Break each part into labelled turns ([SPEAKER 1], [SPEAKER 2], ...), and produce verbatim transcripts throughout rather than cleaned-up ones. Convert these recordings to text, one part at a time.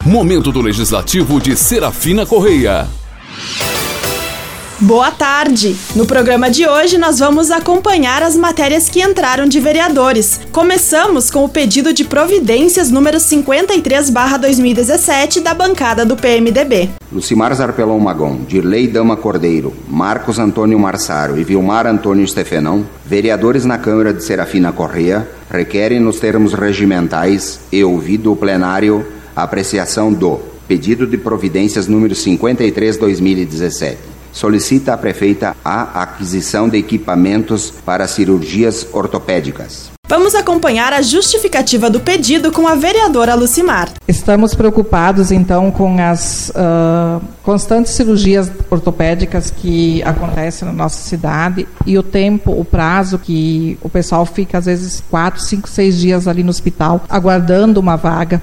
[SPEAKER 1] Momento do Legislativo de Serafina Correia.
[SPEAKER 2] Boa tarde! No programa de hoje nós vamos acompanhar as matérias que entraram de vereadores. Começamos com o pedido de providências número cinquenta e três barra dois mil e dezessete da bancada do P M D B.
[SPEAKER 3] Lucimar Zarpelon Magon, Dirley Dama Cordeiro, Marcos Antônio Marsaro e Vilmar Antônio Stefenão, vereadores na Câmara de Serafina Correia, requerem nos termos regimentais e ouvido o plenário a apreciação do pedido de providências número cinquenta e três barra dois mil e dezessete. Solicita à prefeita a aquisição de equipamentos para cirurgias ortopédicas.
[SPEAKER 2] Vamos acompanhar a justificativa do pedido com a vereadora Lucimar.
[SPEAKER 4] Estamos preocupados, então, com as uh, constantes cirurgias ortopédicas que acontecem na nossa cidade e o tempo, o prazo que o pessoal fica, às vezes, quatro, cinco, seis dias ali no hospital, aguardando uma vaga.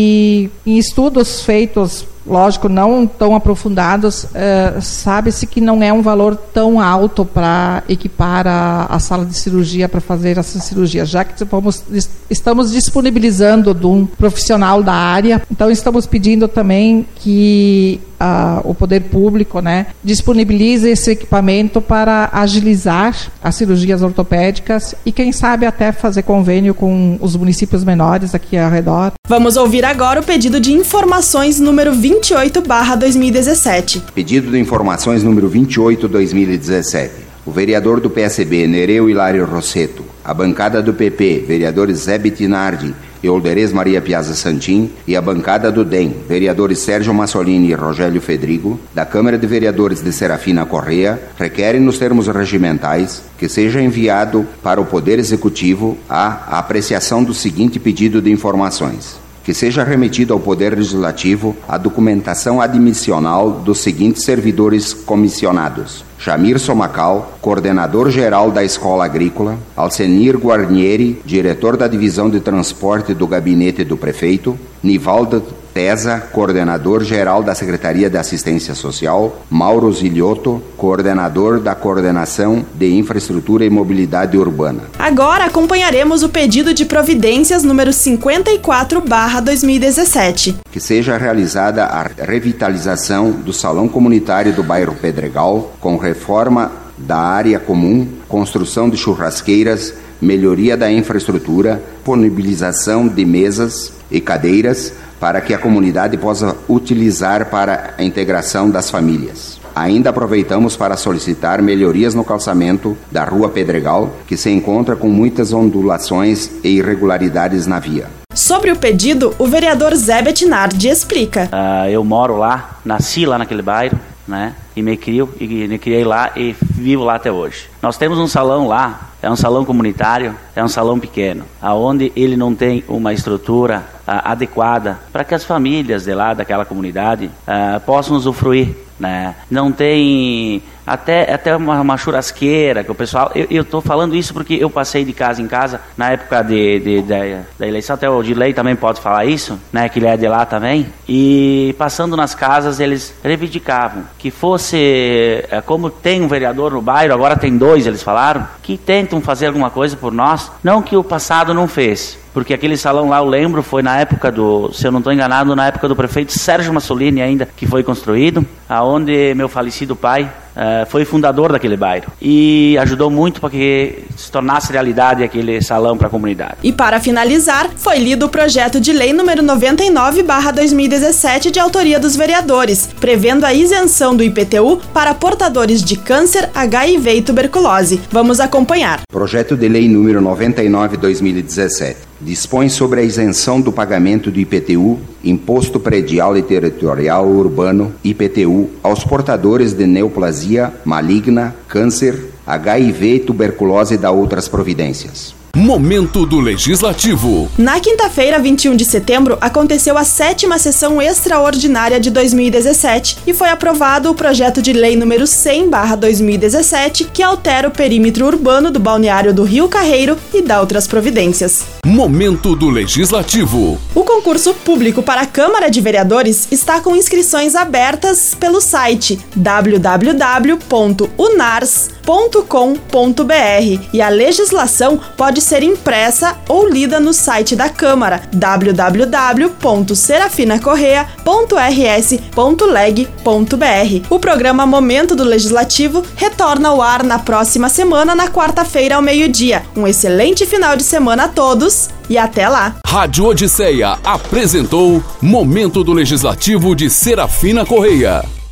[SPEAKER 4] E em estudos feitos, lógico, não tão aprofundados, uh, sabe-se que não é um valor tão alto para equipar a, a sala de cirurgia para fazer essa cirurgia, já que vamos, estamos disponibilizando de um profissional da área. Então estamos pedindo também que uh, o poder público, né, disponibilize esse equipamento para agilizar as cirurgias ortopédicas e quem sabe até fazer convênio com os municípios menores aqui ao redor.
[SPEAKER 2] Vamos ouvir agora o pedido de informações número vinte e oito barra dois mil e dezessete.
[SPEAKER 3] Pedido de informações número vinte e oito barra dois mil e dezessete. O vereador do P S B, Nereu Hilário Rosseto, a bancada do P P, vereadores Zé Bettinardi e Olderez Maria Piazza Santin, e a bancada do D E M, vereadores Sérgio Massolini e Rogélio Fedrigo, da Câmara de Vereadores de Serafina Correia, requerem nos termos regimentais que seja enviado para o Poder Executivo a apreciação do seguinte pedido de informações. Que seja remetido ao Poder Legislativo a documentação admissional dos seguintes servidores comissionados: Jamir Somacal, coordenador-geral da Escola Agrícola; Alcenir Guarnieri, diretor da Divisão de Transporte do Gabinete do Prefeito; Nivaldo Tesa, coordenador-geral da Secretaria de Assistência Social; Mauro Zilioto, coordenador da Coordenação de Infraestrutura e Mobilidade Urbana.
[SPEAKER 2] Agora acompanharemos o pedido de providências número cinquenta e quatro barra dois mil e dezessete.
[SPEAKER 3] Que seja realizada a revitalização do Salão Comunitário do bairro Pedregal, com reforma da área comum, construção de churrasqueiras, melhoria da infraestrutura, disponibilização de mesas e cadeiras para que a comunidade possa utilizar para a integração das famílias. Ainda aproveitamos para solicitar melhorias no calçamento da Rua Pedregal, que se encontra com muitas ondulações e irregularidades na via.
[SPEAKER 2] Sobre o pedido, o vereador Zé Bettinardi explica.
[SPEAKER 5] Uh, eu moro lá, nasci lá naquele bairro, né? E me crio, e me criei lá e vivo lá até hoje. Nós temos um salão lá, é um salão comunitário, é um salão pequeno, aonde ele não tem uma estrutura uh, adequada para que as famílias de lá, daquela comunidade, uh, possam usufruir, né? Não tem até, até uma, uma churrasqueira que o pessoal... Eu estou falando isso porque eu passei de casa em casa na época de, de, de, da eleição, até o Dilei também pode falar isso, né? Que ele é de lá também. E passando nas casas, eles reivindicavam que fosse, como tem um vereador no bairro, agora tem dois, eles falaram, que tentam fazer alguma coisa por nós, não que o passado não fez. Porque aquele salão lá, eu lembro, foi na época do, se eu não estou enganado, na época do prefeito Sérgio Massolini ainda, que foi construído, aonde meu falecido pai uh, foi fundador daquele bairro. E ajudou muito para que se tornasse realidade aquele salão para a comunidade.
[SPEAKER 2] E para finalizar, foi lido o projeto de lei número noventa e nove barra dois mil e dezessete de autoria dos vereadores, prevendo a isenção do I P T U para portadores de câncer, H I V e tuberculose. Vamos acompanhar.
[SPEAKER 3] Projeto de lei número noventa e nove barra dois mil e dezessete. Dispõe sobre a isenção do pagamento do I P T U, Imposto Predial e Territorial Urbano, I P T U, aos portadores de neoplasia maligna, câncer, H I V, tuberculose e da outras providências.
[SPEAKER 1] Momento do Legislativo.
[SPEAKER 2] Na quinta-feira, vinte e um de setembro, aconteceu a sétima sessão extraordinária de dois mil e dezessete e foi aprovado o projeto de lei número cem barra dois mil e dezessete, que altera o perímetro urbano do balneário do Rio Carreiro e dá outras providências.
[SPEAKER 1] Momento do Legislativo.
[SPEAKER 2] O concurso público para a Câmara de Vereadores está com inscrições abertas pelo site w w w ponto unars ponto com ponto b r e a legislação pode ser impressa ou lida no site da Câmara, w w w ponto serafina correia ponto r s ponto leg ponto b r. O programa Momento do Legislativo retorna ao ar na próxima semana, na quarta-feira ao meio-dia. Um excelente final de semana a todos e até lá!
[SPEAKER 1] Rádio Odisseia apresentou Momento do Legislativo de Serafina Correia.